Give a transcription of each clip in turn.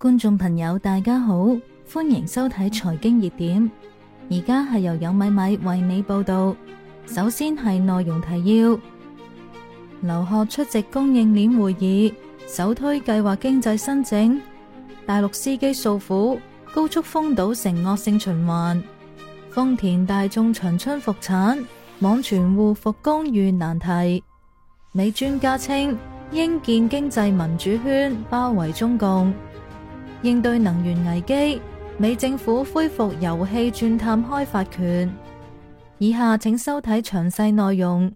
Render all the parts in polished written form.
觀眾朋友大家好，歡迎收睇財經熱點。而家係由有米米為你報道。首先係內容提要：劉鶴出席供應鏈會議，首推計劃經濟新政。大陸司機訴苦，高速封堵成惡性循環。豐田大眾長春復產，網傳戶復工遇難題。美專家稱應建經濟民主圈，包圍中共。應對能源危機，美政府恢復油氣鑽探開發權。以下請收睇詳細內容。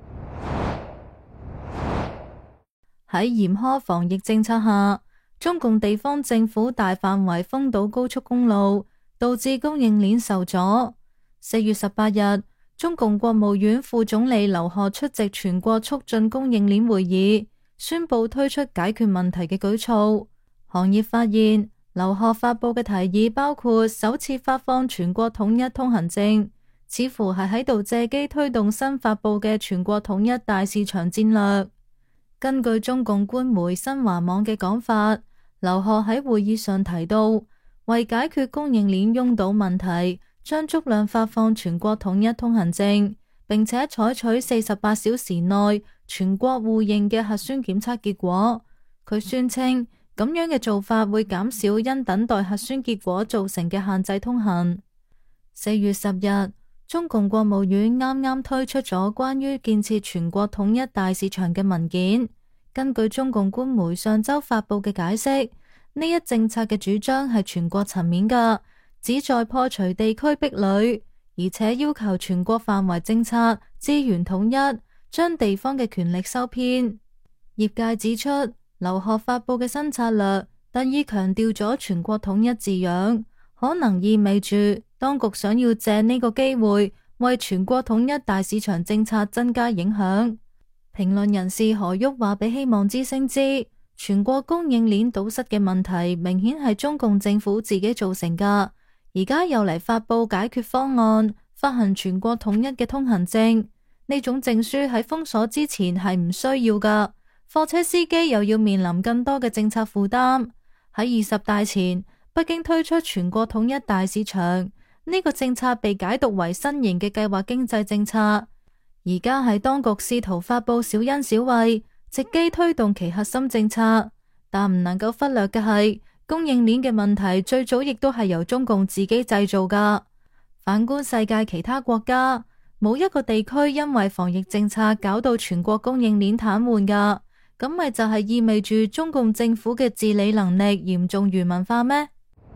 喺嚴苛防疫政策下，中共地方政府大範圍封堵高速公路，導致供應鏈受阻。4月18日，中共國務院副總理劉鶴出席全國促進供應鏈會議，宣布推出解決問題嘅舉措。行業發現，劉鶴發佈嘅提議包括首次發放全國統一通行證，似乎係喺度借機推動新發佈嘅全國統一大市場戰略。根據中共官媒新華網嘅講法，劉鶴喺會議上提到，為解決供應鏈擁堵問題，將足量發放全國統一通行證，並且採取48小時內全國互認嘅核酸檢測結果。佢宣稱，咁樣嘅做法會減少因等待核酸結果造成嘅限制通行。4月10日，中共國務院啱啱推出咗關於建設全國統一大市場嘅文件。根據中共官媒上周發佈嘅解釋，呢一政策嘅主張係全國層面嘅，旨在破除地區壁壘，而且要求全國範圍政策資源統一，將地方嘅權力收編。業界指出，劉鶴發佈嘅新策略特意強調咗全國統一字樣，可能意味住當局想要借呢個機會為全國統一大市場政策增加影響。評論人士何旭話俾希望之聲知，全國供應鏈堵塞嘅問題明顯係中共政府自己造成噶，而家又嚟發佈解決方案，發行全國統一嘅通行證，呢種證書喺封鎖之前係唔需要噶。貨車司機又要面臨更多嘅政策負擔。喺20大前，北京推出全國統一大市場，呢個政策被解讀為新型嘅計劃經濟政策。而家係當局試圖發佈小恩小惠，藉機推動其核心政策，但唔能夠忽略嘅係供應鏈嘅問題，最早亦都係由中共自己製造噶。反觀世界其他國家，冇一個地區因為防疫政策搞到全國供應鏈癱瘓噶。咁咪就係意味住中共政府嘅治理能力嚴重愚民化咩？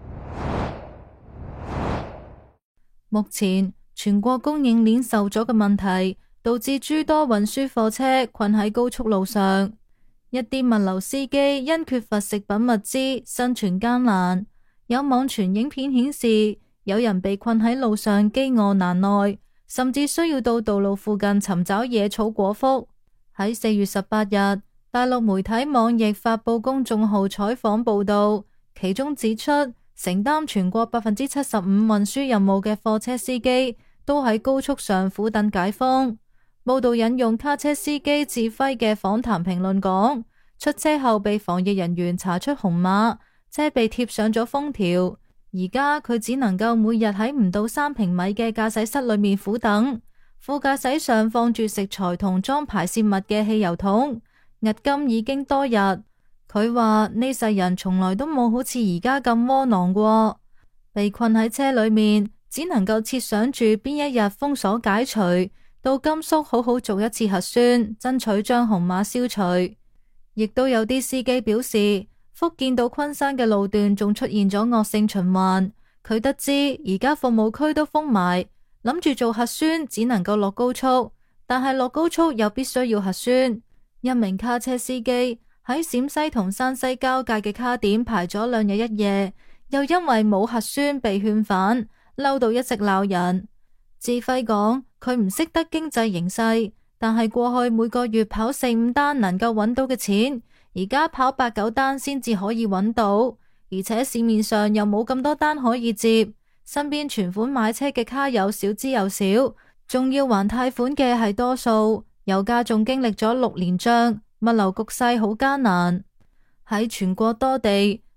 目前全國供應鏈受阻嘅問題，導致諸多運輸貨車困喺高速路上，一啲物流司機因缺乏食品物資生存艱難。有網傳影片顯示，有人被困喺路上飢餓難耐，甚至需要到道路附近尋找野草果腹。喺4月18日，大陸媒體網易發佈公眾號採訪報道，其中指出，承擔全國75%運輸任務嘅貨車司機都喺高速上苦等解封。報道引用卡車司機志輝嘅訪談評論講，出車後被防疫人員查出紅碼，車被貼上咗封條，而家佢只能夠每日喺唔到3平米嘅駕駛室裏面苦等，副駕駛上放住食材同裝排泄物嘅汽油桶。押金已經多日，佢話呢世人從來都冇好似而家咁窩囊過，被困喺車裏面，只能夠設想住邊一日封鎖解除，到甘肅好好做一次核酸，爭取將紅碼消除。亦都有啲司機表示，福建到昆山嘅路段仲出現咗惡性循環，佢得知而家服務區都封埋，諗住做核酸只能夠落高速，但係落高速又必須要核酸。一名卡車司機喺陝西同山西交界嘅卡點排咗2日1夜，又因為冇核酸被勸返，嬲到一直鬧人。志輝講，佢唔識得經濟形勢，但係過去每個月跑4-5單能夠揾到嘅錢，而家跑8-9單先至可以揾到，而且市面上又冇咁多單可以接，身邊存款買車嘅卡友少之又少，仲要還貸款嘅係多數。油價仲經歷咗6連漲，物流局勢好艱難。喺全國多地，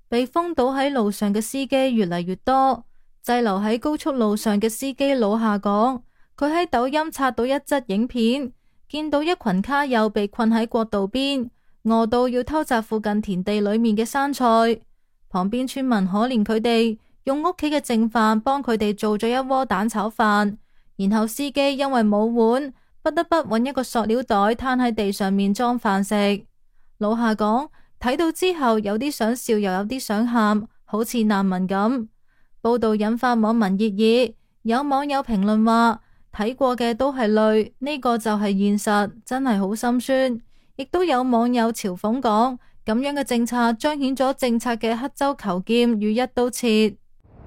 被封堵喺路上嘅司機越嚟越多。滯留喺高速路上嘅司機魯夏講，佢喺抖音刷到一則影片，見到一群卡友被困喺國道邊，餓到要偷摘附近田地裏面嘅生菜。旁邊村民可憐佢哋，用屋企嘅剩飯幫佢哋做咗一鍋蛋炒飯，然後司機因為冇碗，不得不揾一個塑料袋攤喺地上面裝飯食。魯夏講，睇到之後有啲想笑又有啲想喊，好似難民咁。報道引發網民熱議，有網友評論話，睇過嘅都係淚，呢個就係現實，真係好心酸。亦都有網友嘲諷講，咁樣嘅政策彰顯咗政策嘅刻舟求劍與一刀切。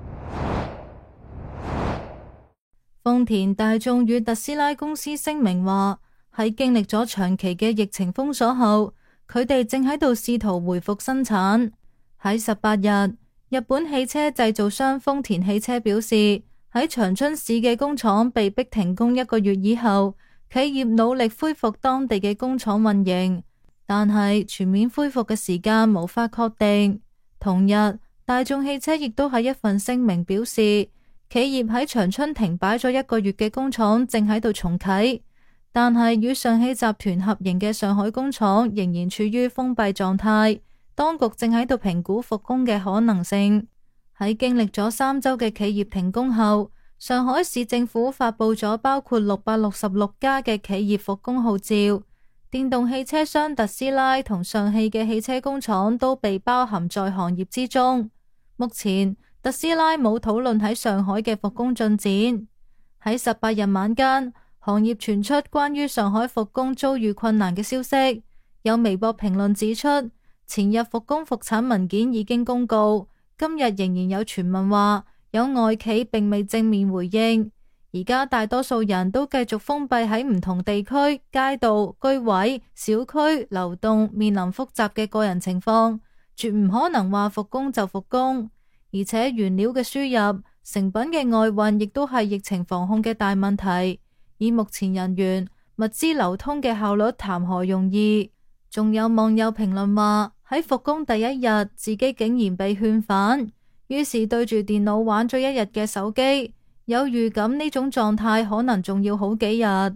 豐田、大眾與特斯拉公司聲明話，喺經歷咗長期嘅疫情封鎖後，佢哋正喺度試圖回復生產。喺18日，日本汽車製造商豐田汽車表示，喺長春市嘅工廠被逼停工1個月以後，企業努力恢復當地嘅工廠運營，但係全面恢復嘅時間無法確定。同日，大眾汽車亦都喺一份聲明表示，企業喺長春停擺咗1個月嘅工廠正喺度重啟，但係與上汽集團合營嘅上海工廠仍然處於封閉狀態。當局正喺度評估復工嘅可能性。喺經歷咗3週嘅企業停工後，上海市政府發佈咗包括666家嘅企業復工號召，電動汽車商特斯拉同上汽嘅汽車工廠都被包含在行業之中。目前特斯拉冇討論喺上海嘅復工進展。喺18日晚間，行業傳出關於上海復工遭遇困難嘅消息。有微博評論指出，前日復工復產文件已經公告，今日仍然有傳聞話有外企並未正面回應。而家大多數人都繼續封閉喺唔同地區、街道、居委、小區流動，面臨複雜嘅個人情況，絕唔可能話復工就復工。而且原料嘅輸入、成品嘅外運亦都係疫情防控嘅大問題。以目前人員、物資流通嘅效率，談何容易？仲有網友評論話，喺復工第一日，自己竟然被勸返，於是對住電腦玩咗1日嘅手機，有預感呢種狀態可能仲要好幾日。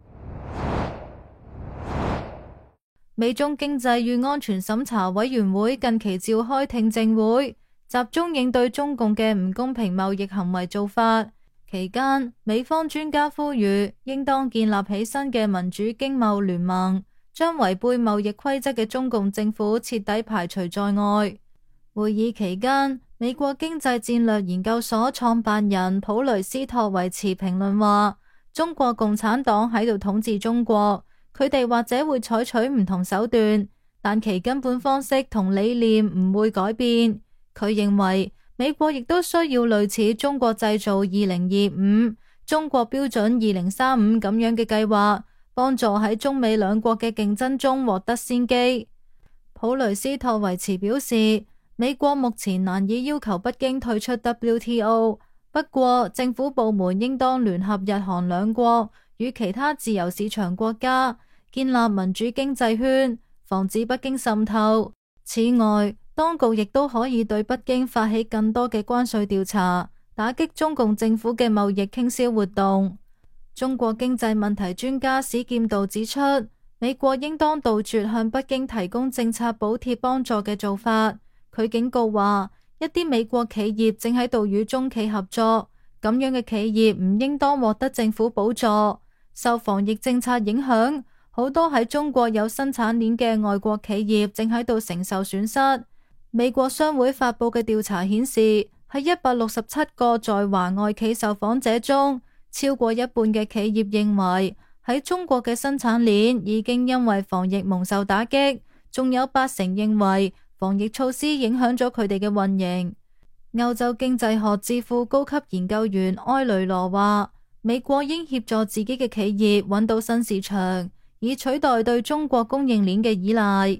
美中經濟與安全審查委員會近期召開聽證會，集中應對中共嘅唔公平貿易行為做法。期間，美方專家呼籲應當建立起新嘅民主經貿聯盟，將違背貿易規則嘅中共政府徹底排除在外。會議期間，美國經濟戰略研究所創辦人普雷斯托維茨評論話，中國共產黨喺度統治中國，佢哋或者會採取唔同手段，但其根本方式同理念唔會改變。佢認為美國亦都需要類似中國製造2025、中國標準2035咁樣嘅計劃，幫助喺中美兩國嘅競爭中獲得先機。普雷斯托維茨表示，美國目前難以要求北京退出 WTO， 不過政府部門應當聯合日韓兩國與其他自由市場國家，建立民主經濟圈，防止北京滲透。此外，當局亦都可以對北京發起更多嘅關稅調查，打擊中共政府嘅貿易傾銷活動。中國經濟問題專家史劍道指出，美國應當杜絕向北京提供政策補貼幫助嘅做法。佢警告話，一啲美國企業正喺度與中企合作，咁樣嘅企業唔應當獲得政府補助。受防疫政策影響，好多喺中國有生產鏈嘅外國企業正喺度承受損失。美國商會發佈嘅調查顯示，喺167個在華外企受訪者中，超過一半嘅企業認為喺中國嘅生產鏈已經因為防疫蒙受打擊，仲有80%認為防疫措施影響咗佢哋嘅運營。歐洲經濟學智庫高級研究員埃雷羅話，美國應協助自己嘅企業揾到新市場，以取代對中國供應鏈嘅依賴。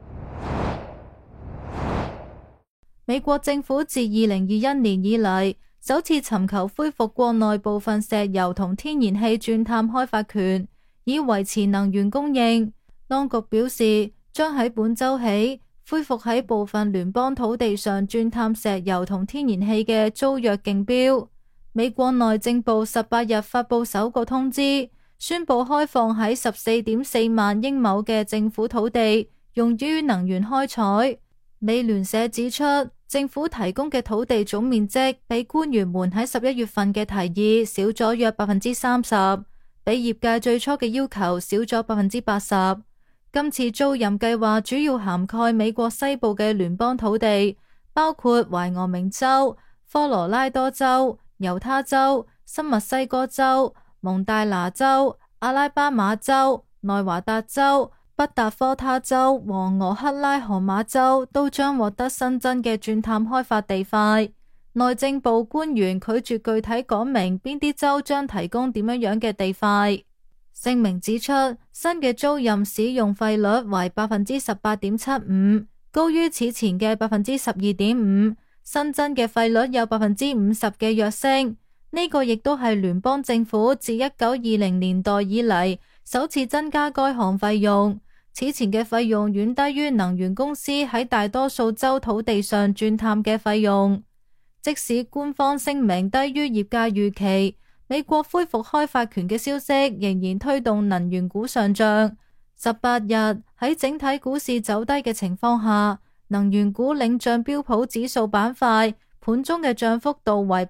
美國政府自2021年以嚟，首次尋求恢復國內部分石油同天然氣鑽探開發權，以維持能源供應。當局表示，將喺本週起恢復喺部分聯邦土地上鑽探石油同天然氣嘅租約競標。美國內政部18日發佈首個通知，宣布開放喺14.4萬英畝嘅政府土地用於能源開採。美聯社指出，政府提供嘅土地總面積比官員們喺11月份嘅提議少咗約30%，比業界最初嘅要求少咗80%。今次租賃計劃主要涵蓋美國西部嘅聯邦土地，包括懷俄明州、科羅拉多州、猶他州、新墨西哥州、蒙大拿州、阿拉巴馬州、內華達州、北達科他州和俄克拉荷馬州都將獲得新增嘅鑽探開發地塊。內政部官員拒絕具體講明邊啲州將提供點樣嘅地塊。聲明指出，新嘅租賃使用費率為 18.75%， 高於此前嘅 12.5%， 新增嘅費率有 50% 嘅躍升。呢個亦都係聯邦政府自1920年代以嚟首次增加該項費用。此前嘅費用遠低於能源公司喺大多數州土地上鑽探嘅費用。即使官方聲明低於業界預期，美國恢復開發權嘅消息仍然推動能源股上漲。18日喺整體股市走低嘅情況下，能源股領漲標普指數板塊，盤中嘅漲幅度為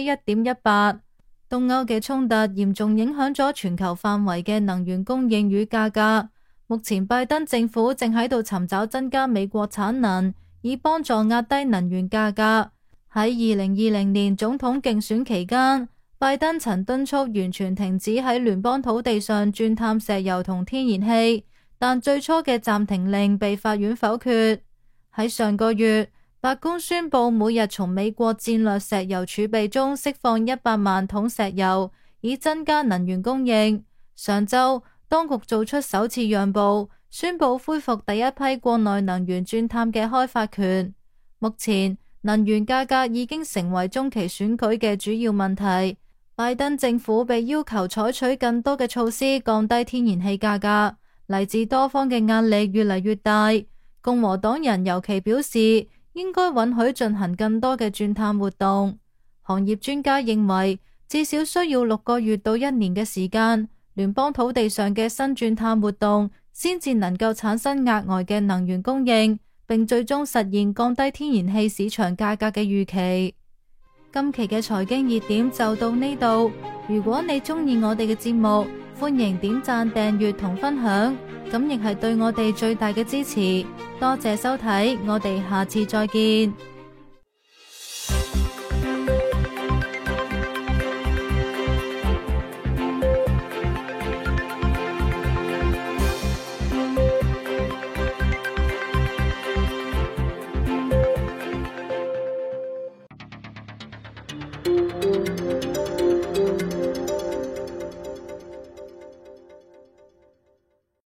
1.18%。東歐嘅衝突嚴重影響咗全球範圍嘅能源供應與價格。目前拜登政府正喺度尋找增加美國產能，以幫助壓低能源價格。喺2020年總統競選期間，拜登曾敦促完全停止喺聯邦土地上鑽探石油同天然氣，但最初嘅暫停令被法院否決。喺上個月，白宮宣布每日從美國戰略石油儲備中釋放100萬桶石油，以增加能源供應。上周，當局做出首次讓步，宣布恢復第一批國內能源鑽探嘅開發權。目前，能源價格已經成為中期選舉嘅主要問題。拜登政府被要求採取更多嘅措施降低天然氣價格，嚟自多方嘅壓力越嚟越大。共和黨人尤其表示應該允許進行更多嘅鑽探活動。行業專家認為，至少需要6個月到1年嘅時間，聯邦土地上嘅新鑽探活動先至能夠產生額外嘅能源供應，並最終實現降低天然氣市場價格嘅預期。今期嘅財經熱點就到呢度。如果你鍾意我哋嘅節目，歡迎點讚、訂閱同分享，咁亦係對我哋最大嘅支持。多謝收睇，我哋下次再見。